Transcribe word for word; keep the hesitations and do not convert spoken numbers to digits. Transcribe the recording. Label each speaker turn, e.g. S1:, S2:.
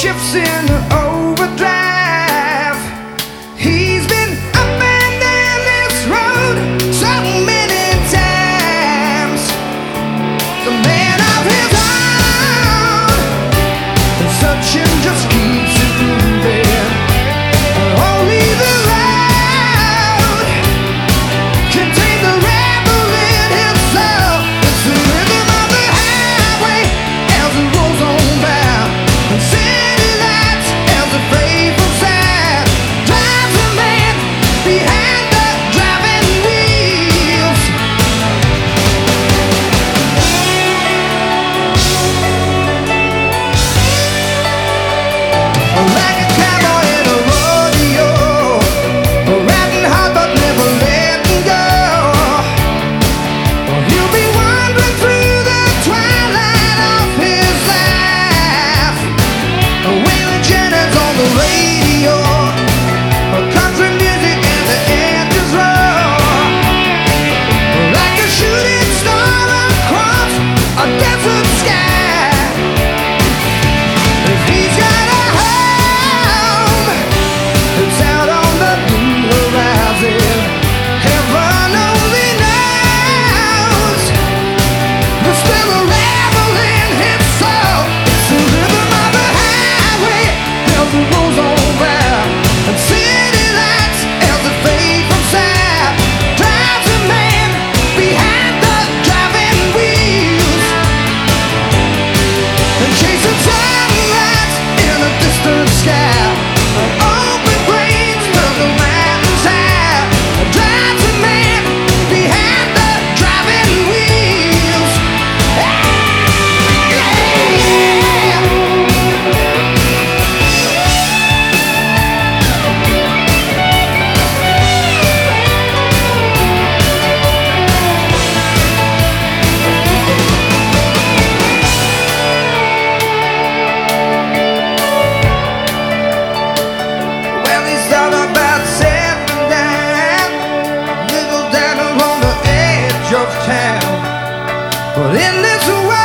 S1: shifts in overdrive. He's been up and down this road so many times. The man of his own, and searching just keeps it moving. Only the road can take the rebel in himself. It's the rhythm of the highway as it rolls on by. And city lights as the faithful side drives a man behind the driving wheels. Like a cowboy in a rodeo, riding hard but never letting go. He'll be wandering through the twilight of his life. Waylon Jennings on the radio, country music and the edges roll. Like a shooting star across a desert sky. If he's got a home, it's out on the blue horizon. Heaven only knows, but still a rebel in his soul. It's the rhythm of the highway as it rolls on by. And city lights as the faithful side drives a man behind the driving wheels. And chasing sunrise in a distant sky. Open plains from the mountains high drives a man behind the driving wheels. Well, he's thought about settling down, little down along the edge of town. But in this world